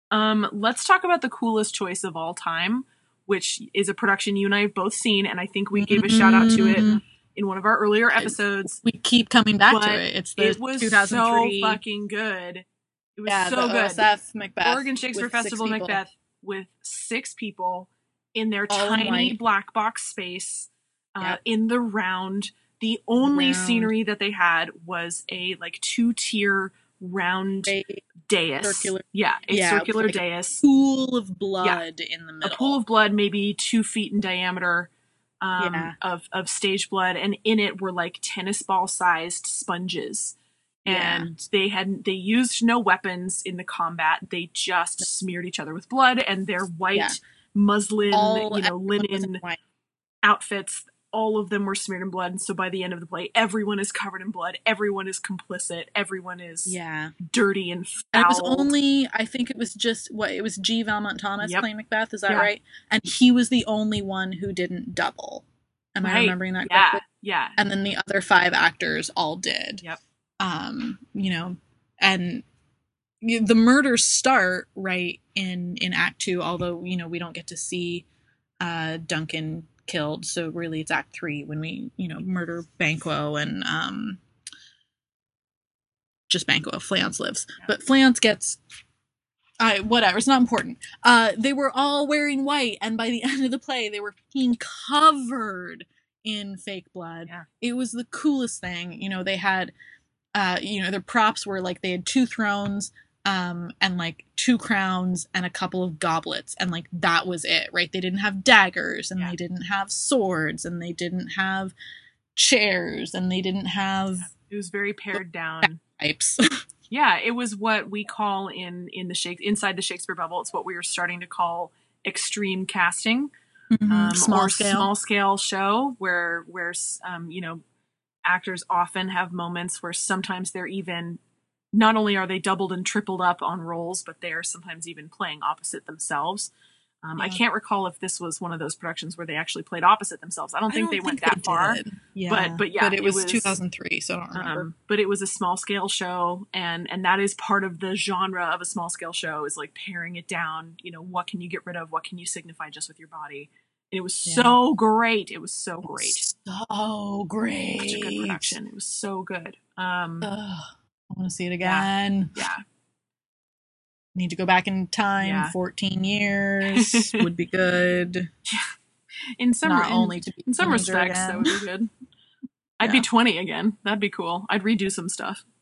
Let's talk about the coolest choice of all time, which is a production you and I have both seen, and I think we gave a shout out to it in one of our earlier episodes. We keep coming back to But it. It's the it was 2003. so fucking good. It was Yeah, so the good. OSF Macbeth. Oregon Shakespeare with Festival 6 people. Macbeth with 6 people in their All in tiny white. black box space Yep. in the round. The only Round. scenery that they had was a like 2-tier round dais. Circular. Circular like dais. A pool of blood in the middle. A pool of blood, maybe 2 feet in diameter, of stage blood, and in it were like tennis ball sized sponges. And they used no weapons in the combat. They just smeared each other with blood, and their white muslin, linen outfits, all of them were smeared in blood. And so by the end of the play, everyone is covered in blood. Everyone is complicit. Everyone is dirty and foul. And it was only, I think it was G. Valmont Thomas playing Macbeth, is that right? And he was the only one who didn't double. Am I remembering that correctly? Yeah. And then the other 5 actors all did. Yep. And the murders start right in Act 2, although, we don't get to see Duncan killed, so really it's Act 3 when we, murder Banquo and just Banquo. Fleance lives. Yeah. But Fleance gets whatever, it's not important. They were all wearing white, and by the end of the play they were being covered in fake blood. Yeah. It was the coolest thing. They had their props were like they had 2 thrones, and like 2 crowns and a couple of goblets, and like that was it, right? They didn't have daggers, and they didn't have swords, and they didn't have chairs, and they didn't have. It was very pared down. Pipes. Yeah, it was what we call inside the Shakespeare bubble. It's what we were starting to call extreme casting, small scale show, where actors often have moments where sometimes they're even. Not only are they doubled and tripled up on roles, but they are sometimes even playing opposite themselves. I can't recall if this was one of those productions where they actually played opposite themselves. I don't think they went that far. Yeah. But it was 2003, so I don't remember. But it was a small scale show, and that is part of the genre of a small scale show, is like paring it down. What can you get rid of? What can you signify just with your body? And it was so great. It was so great. So great. Such a good production. It was so good. I want to see it again. Yeah. Need to go back in time. Yeah. 14 years would be good. Yeah. In some respects, that would be good. I'd be 20 again. That'd be cool. I'd redo some stuff.